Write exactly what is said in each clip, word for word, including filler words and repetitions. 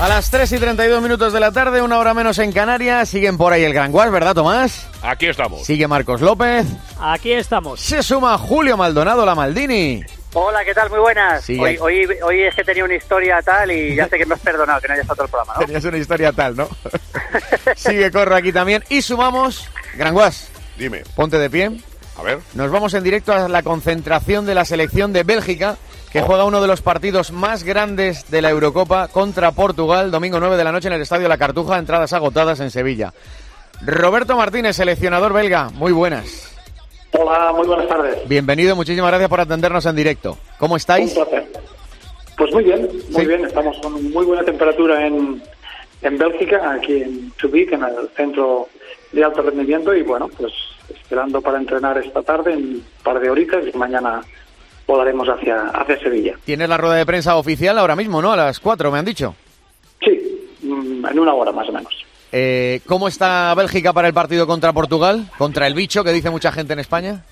A las tres y treinta y dos minutos de la tarde, una hora menos en Canarias, siguen por ahí el Granguas, ¿verdad, Tomás? Aquí estamos. Sigue Marcos López. Aquí estamos. Se suma Julio Maldonado, la Maldini. Hola, ¿qué tal? Muy buenas. Sí, hoy, hoy, hoy es que tenía una historia tal y ya sé que me has perdonado que no hayas estado el programa, ¿no? Tenías una historia tal, ¿no? Sigue Corro aquí también. Y sumamos, Granguas. Dime. Ponte de pie. A ver. Nos vamos en directo a la concentración de la selección de Bélgica, que juega uno de los partidos más grandes de la Eurocopa contra Portugal, domingo nueve de la noche en el Estadio La Cartuja, entradas agotadas en Sevilla. Roberto Martínez, seleccionador belga, muy buenas. Hola, muy buenas tardes. Bienvenido, muchísimas gracias por atendernos en directo. ¿Cómo estáis? Un placer. Pues muy bien, muy Sí. bien. Estamos con muy buena temperatura en, en Bélgica, aquí en Tubik, en el centro de alto rendimiento, y bueno, pues esperando para entrenar esta tarde en un par de horitas y mañana volaremos hacia, hacia Sevilla. Tienes la rueda de prensa oficial ahora mismo, ¿no? A las cuatro, me han dicho. Sí, en una hora más o menos. Eh, ¿Cómo está Bélgica para el partido contra Portugal? ¿Contra el bicho, que dice mucha gente en España?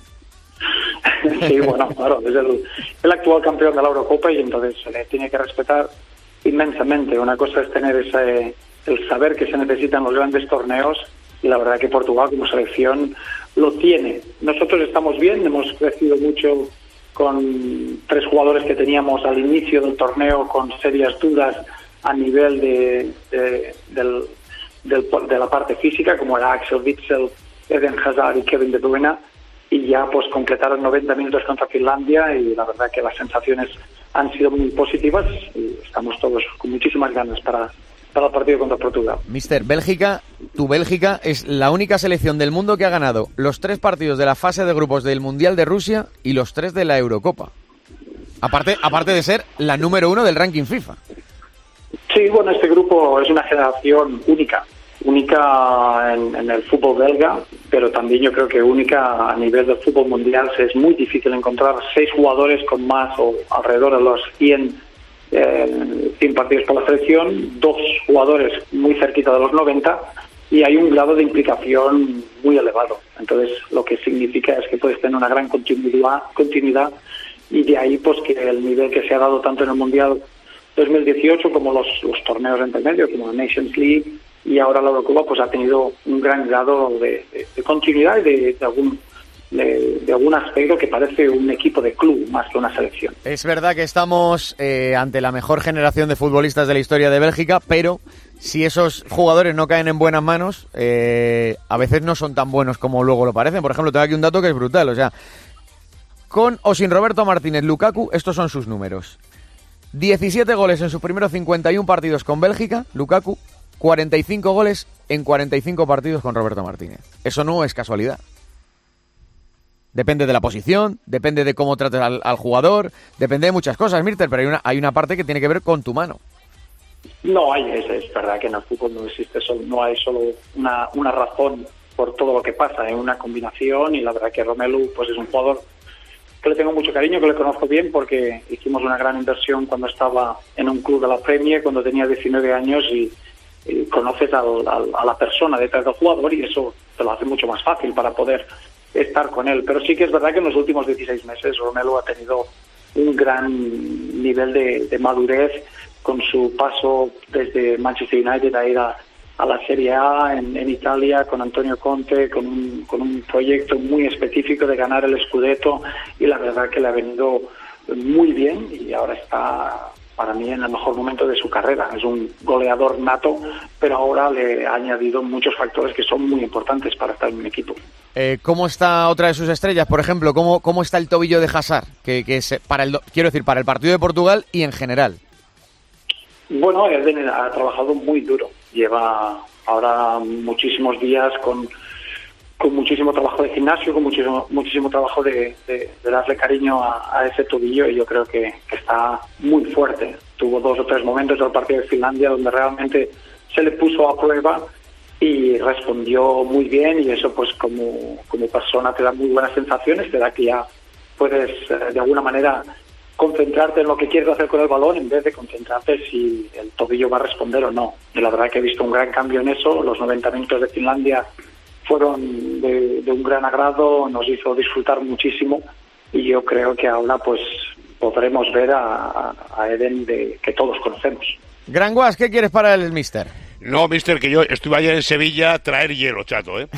Sí, bueno, claro, es el, el actual campeón de la Eurocopa y entonces se le tiene que respetar inmensamente. Una cosa es tener ese, el saber que se necesitan los grandes torneos, y la verdad que Portugal como selección lo tiene. Nosotros estamos bien, hemos crecido mucho con tres jugadores que teníamos al inicio del torneo con serias dudas a nivel de, de, del, del, de la parte física, como era Axel Witsel, Eden Hazard y Kevin De Bruyne, y ya pues completaron noventa minutos contra Finlandia y la verdad que las sensaciones han sido muy positivas y estamos todos con muchísimas ganas para, para el partido contra Portugal. Mister, Bélgica, tu Bélgica es la única selección del mundo que ha ganado los tres partidos de la fase de grupos del Mundial de Rusia y los tres de la Eurocopa. Aparte, aparte de ser la número uno del ranking FIFA. Sí, bueno, este grupo es una generación única, única en, en el fútbol belga, pero también yo creo que única a nivel del fútbol mundial. Es muy difícil encontrar seis jugadores con más o alrededor de los cien, eh, cien partidos por la selección, dos jugadores muy cerquita de los noventa, y hay un grado de implicación muy elevado. Entonces, lo que significa es que puedes tener una gran continuidad, continuidad y de ahí pues que el nivel que se ha dado tanto en el Mundial dos mil dieciocho como los, los torneos de intermedio, como la Nations League y ahora la Eurocopa, pues ha tenido un gran grado de, de, de continuidad y de, de algún de, de algún aspecto que parece un equipo de club más que una selección. Es verdad que estamos eh, ante la mejor generación de futbolistas de la historia de Bélgica, pero si esos jugadores no caen en buenas manos, eh, a veces no son tan buenos como luego lo parecen. Por ejemplo, tengo aquí un dato que es brutal, o sea, con o sin Roberto Martínez, Lukaku, estos son sus números. diecisiete goles en sus primeros cincuenta y uno partidos con Bélgica, Lukaku, cuarenta y cinco goles en cuarenta y cinco partidos con Roberto Martínez. Eso no es casualidad. Depende de la posición, depende de cómo trates al, al jugador, depende de muchas cosas, Mirter, pero hay una, hay una parte que tiene que ver con tu mano. No hay, es, es verdad que en el fútbol no existe solo, no hay solo una, una razón por todo lo que pasa, es una combinación, y la verdad que Romelu pues es un jugador que le tengo mucho cariño, que le conozco bien porque hicimos una gran inversión cuando estaba en un club de la Premier, cuando tenía diecinueve años, y, y conoces al, al, a la persona detrás del jugador y eso te lo hace mucho más fácil para poder estar con él. Pero sí que es verdad que en los últimos dieciséis meses Romelu ha tenido un gran nivel de, de madurez con su paso desde Manchester United a ir a, a la Serie A en, en Italia con Antonio Conte, con un, con un proyecto muy específico de ganar el Scudetto, y la verdad que le ha venido muy bien y ahora está para mí en el mejor momento de su carrera. Es un goleador nato, pero ahora le ha añadido muchos factores que son muy importantes para estar en un equipo. Eh, ¿Cómo está otra de sus estrellas, por ejemplo? ¿Cómo, cómo está el tobillo de Hazard? Que, que es para el, quiero decir, para el partido de Portugal y en general. Bueno, Eden ha trabajado muy duro. Lleva ahora muchísimos días con, con muchísimo trabajo de gimnasio, con muchísimo muchísimo trabajo de, de, de darle cariño a, a ese tobillo, y yo creo que, que está muy fuerte. Tuvo dos o tres momentos del partido de Finlandia donde realmente se le puso a prueba y respondió muy bien, y eso pues como, como persona te da muy buenas sensaciones, te da que ya puedes eh, de alguna manera concentrarte en lo que quieres hacer con el balón en vez de concentrarte si el tobillo va a responder o no. Y la verdad que he visto un gran cambio en eso. Los noventa minutos de Finlandia fueron de, de un gran agrado, nos hizo disfrutar muchísimo, y yo creo que ahora pues podremos ver a, a Eden de, que todos conocemos. Gran Guas, ¿qué quieres para el míster? No, mister, que yo estuve ayer en Sevilla a traer hielo, chato, ¿eh?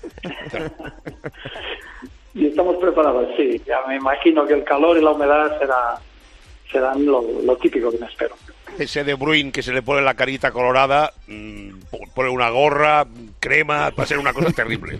Y estamos preparados, sí. Ya me imagino que el calor y la humedad será, serán lo, lo típico que me espero. Ese De Bruyne que se le pone la carita colorada, mmm, pone una gorra, crema, va a ser una cosa terrible.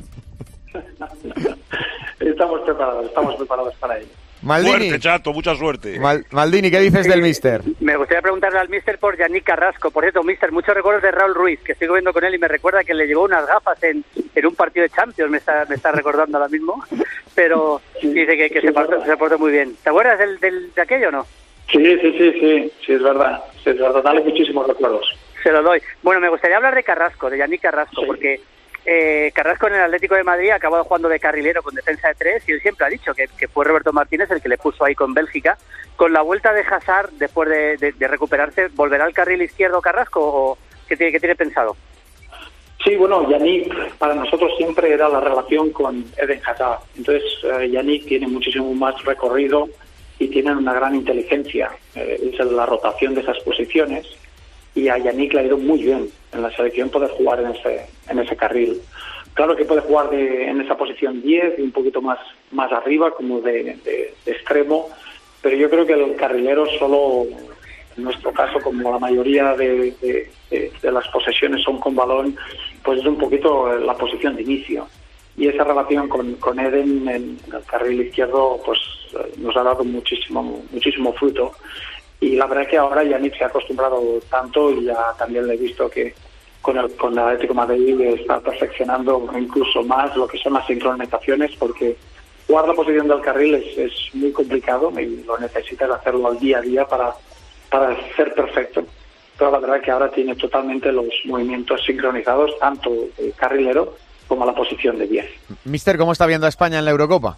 Estamos preparados, estamos preparados para ello. Maldini. Suerte, chato, mucha suerte. Mal, Maldini, ¿qué dices Sí, del míster? Me gustaría preguntarle al míster por Yannick Carrasco. Por cierto, míster, muchos recuerdos de Raúl Ruiz, que sigo viendo con él y me recuerda que le llevó unas gafas en, en un partido de Champions, me está, me está recordando ahora mismo. Pero dice que, que Sí, se, portó, verdad. se portó muy bien. ¿Te acuerdas del, del, de aquello o no? Sí, sí, sí, sí, sí, es verdad. Sí, es verdad, dale muchísimos recuerdos. Se lo doy. Bueno, me gustaría hablar de Carrasco, de Yannick Carrasco, Sí. porque eh, Carrasco en el Atlético de Madrid acabó jugando de carrilero con defensa de tres y él siempre ha dicho que, que fue Roberto Martínez el que le puso ahí con Bélgica. Con la vuelta de Hazard, después de, de, de recuperarse, ¿volverá al carril izquierdo Carrasco o qué tiene, qué tiene pensado? Sí, bueno, Yannick para nosotros siempre era la relación con Eden Hazard. Entonces, eh, Yannick tiene muchísimo más recorrido y tiene una gran inteligencia. Eh, es la rotación de esas posiciones y a Yannick le ha ido muy bien en la selección poder jugar en ese en ese carril. Claro que puede jugar de, en esa posición diez y un poquito más, más arriba, como de, de, de extremo, pero yo creo que el carrilero solo, en nuestro caso, como la mayoría de, de, de, de las posesiones son con balón, pues es un poquito la posición de inicio. Y esa relación con, con Eden en el carril izquierdo pues nos ha dado muchísimo muchísimo fruto. Y la verdad es que ahora Yannick se ha acostumbrado tanto y ya también le he visto que con el, con el Atlético de Madrid está perfeccionando incluso más lo que son las sincronizaciones, porque jugar la posición del carril es, es muy complicado y lo necesitas hacerlo al día a día para, para ser perfecto. Pero la verdad es que ahora tiene totalmente los movimientos sincronizados, tanto el carrilero como la posición de diez. Míster, ¿cómo está viendo a España en la Eurocopa?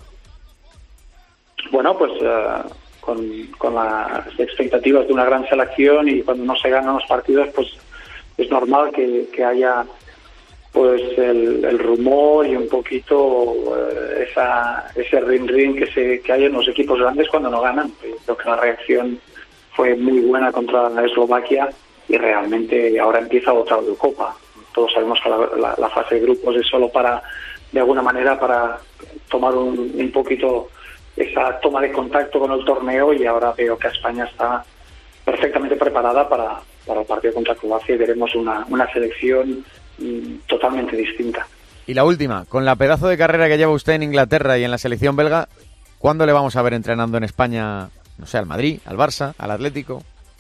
Bueno, pues uh, con, con las expectativas de una gran selección, y cuando no se ganan los partidos, pues es normal que, que haya pues el, el rumor y un poquito uh, esa, ese ring-ring que, se, que hay en los equipos grandes cuando no ganan. Creo que la reacción fue muy buena contra la Eslovaquia y realmente ahora empieza otra Eurocopa. Todos sabemos que la, la, la fase de grupos es solo para, de alguna manera, para tomar un, un poquito esa toma de contacto con el torneo, y ahora veo que España está perfectamente preparada para, para el partido contra Croacia y veremos una, una selección mm, totalmente distinta. Y la última, con la pedazo de carrera que lleva usted en Inglaterra y en la selección belga, ¿cuándo le vamos a ver entrenando en España, no sé, al Madrid, al Barça, al Atlético?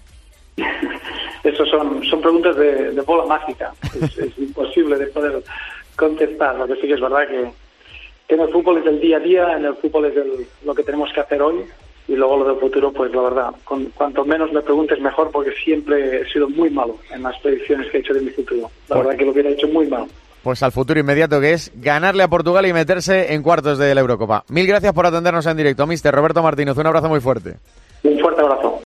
Eso son, son preguntas de, de bola mágica. Es, es imposible de poder contestar. Lo que sí que es verdad que, que en el fútbol es el día a día, en el fútbol es el, lo que tenemos que hacer hoy, y luego lo del futuro, pues la verdad, con, cuanto menos me preguntes mejor, porque siempre he sido muy malo en las predicciones que he hecho de mi futuro. La verdad que lo hubiera hecho muy mal. Pues al futuro inmediato, que es ganarle a Portugal y meterse en cuartos de la Eurocopa. Mil gracias por atendernos en directo, míster Roberto Martínez. Un abrazo muy fuerte. Un fuerte abrazo.